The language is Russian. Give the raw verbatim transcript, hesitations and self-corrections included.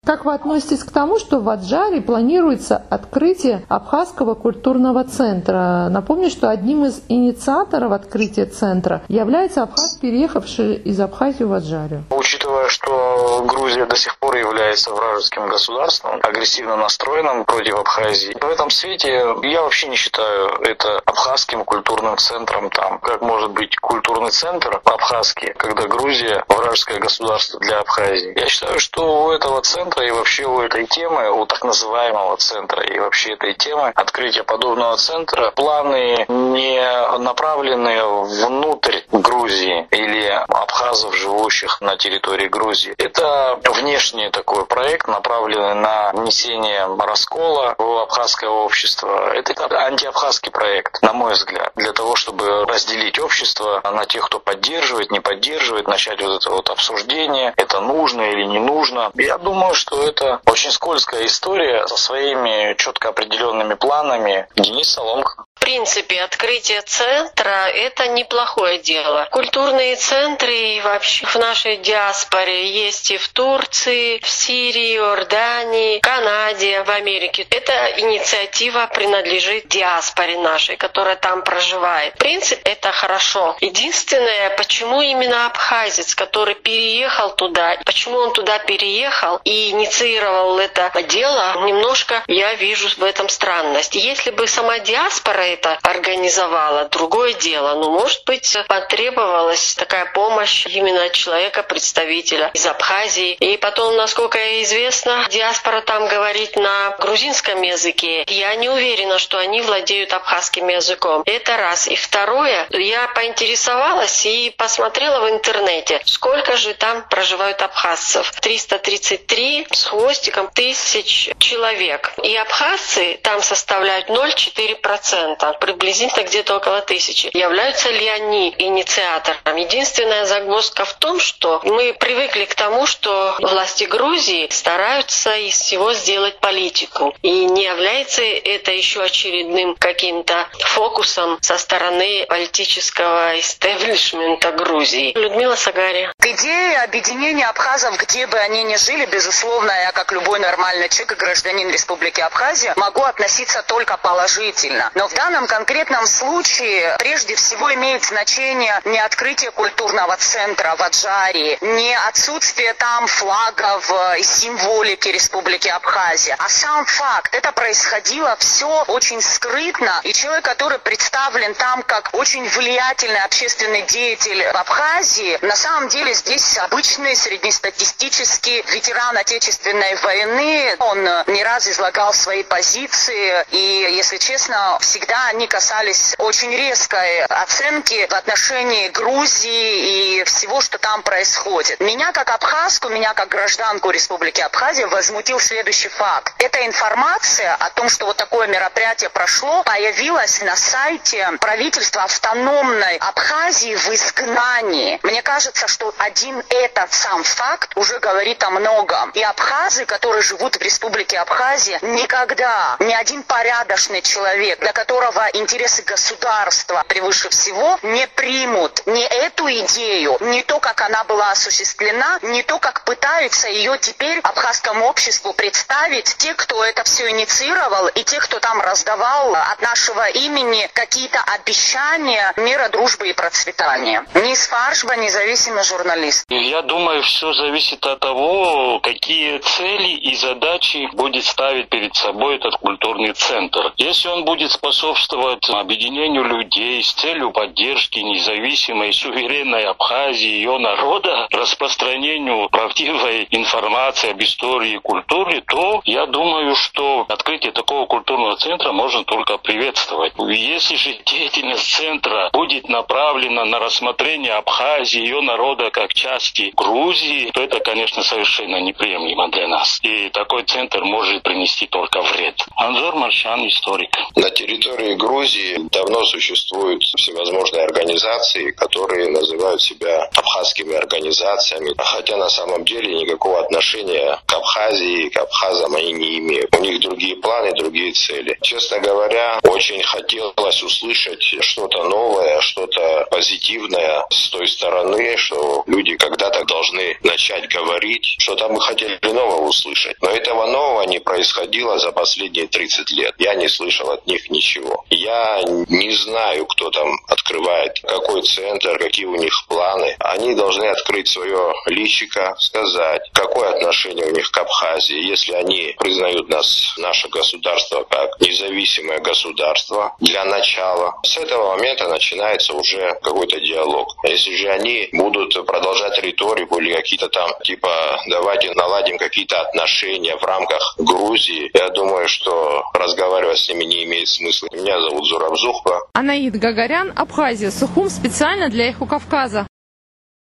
Как вы относитесь к тому, что в Аджаре планируется открытие Абхазского культурного центра? Напомню, что одним из инициаторов открытия центра является абхаз, переехавший из Абхазии в Аджарию. Учитывая, что Грузия до сих пор является вражеским государством, агрессивно настроенным против Абхазии, в этом свете я вообще не считаю это абхазским культурным центром. Там как может быть культурный центр абхазский, когда Грузия вражеское государство для Абхазии? Я считаю, что у этого центра и вообще у этой темы, у так называемого центра и вообще этой темы открытия подобного центра планы не направлены внутрь Грузии или абхазов, живущих на территории Грузии. Это внешний такой проект, направленный на внесение раскола в абхазское общество. Это антиабхазский проект, на мой взгляд, для того, чтобы разделить общество на тех, кто поддерживает, не поддерживает, начать вот это вот обсуждение, это нужно или не нужно. Я думаю, что это очень скользкая история со своими четко определенными планами. Денис Соломко. В принципе, открытие центра – это неплохое дело. Культурные центры и вообще в нашей диаспоре есть и в Турции, в Сирии, Иордании, Канаде, в Америке. Эта инициатива принадлежит диаспоре нашей, которая там проживает. В принципе, это хорошо. Единственное, почему именно абхазец, который переехал туда, почему он туда переехал и инициировал это дело, немножко я вижу в этом странность. Если бы сама диаспора это организовала, другое дело. Но, может быть, потребовалась такая помощь именно человека-представителя из Абхазии. И потом, насколько известно, диаспора там говорит на грузинском языке. Я не уверена, что они владеют абхазским языком. Это раз. И второе, я поинтересовалась и посмотрела в интернете, сколько же там проживают абхазцев. триста тридцать три с хвостиком тысяч человек. И абхазцы там составляют ноль целых четыре десятых процента. Приблизительно где-то около тысячи. Являются ли они инициатором? Единственная загвоздка в том, что мы привыкли к тому, что власти Грузии стараются из всего сделать политику. И не является это еще очередным каким-то фокусом со стороны политического истеблишмента Грузии. Людмила Сагария. К идее объединения абхазов, где бы они ни жили, безусловно, я, как любой нормальный человек и гражданин Республики Абхазия, могу относиться только положительно. Но в данном конкретном случае прежде всего имеет значение не открытие культурного центра в Аджаре, не отсутствие там флагов и символики Республики Абхазия, а сам факт. Это происходило все очень скрытно, и человек, который представлен там как очень влиятельный общественный деятель в Абхазии, на самом деле здесь обычный среднестатистический ветеран Отечественной войны. Он не раз излагал свои позиции, и, если честно, всегда они касались очень резкой оценки в отношении Грузии и всего, что там происходит. Меня как абхазку, меня как гражданку Республики Абхазия возмутил следующий факт. Эта информация о том, что вот такое мероприятие прошло, появилась на сайте правительства автономной Абхазии в изгнании. Мне кажется, что один этот сам факт уже говорит о многом. И абхазы, которые живут в Республике Абхазия, никогда ни один порядочный человек, для которого интересы государства превыше всего, не примут ни эту идею, ни то, как она была осуществлена, ни то, как пытаются ее теперь абхазскому обществу представить те, кто это все инициировал, и те, кто там раздавал от нашего имени какие-то обещания мира, дружбы и процветания. Низ Фаршба, независимый журналист. Я думаю, все зависит от того, какие цели и задачи будет ставить перед собой этот культурный центр. Если он будет способствовать объединению людей с целью поддержки независимой, суверенной Абхазии и ее народа, распространению правдивой информации об истории и культуре, то я думаю, что открытие такого культурного центра можно только приветствовать. Если же деятельность центра будет направлена на рассмотрение Абхазии и ее народа как части Грузии, то это, конечно, совершенно неприемлемо для нас. И такой центр может принести только вред. Анзор Маршан, историк. На территории территории Грузии давно существуют всевозможные организации, которые называют себя абхазскими организациями, хотя на самом деле никакого отношения к Абхазии, к абхазам они не имеют. У них другие планы, другие цели. Честно говоря, очень хотелось услышать что-то новое, что-то позитивное с той стороны, что люди когда-то должны начать говорить, что-то мы хотели нового услышать. Но этого нового не происходило за последние тридцать лет. Я не слышал от них ничего. Я не знаю, кто там открывает, какой центр, какие у них планы. Они должны открыть свое личико, сказать, какое отношение у них к Абхазии. Если они признают нас, наше государство, как независимое государство, для начала, с этого момента начинается уже какой-то диалог. Если же они будут продолжать риторику или какие-то там, типа, давайте наладим какие-то отношения в рамках Грузии, я думаю, что разговаривать с ними не имеет смысла. Меня зовут Зураб Зухба. Анаид Гагарян, Абхазия, Сухум, специально для Эхо Кавказа.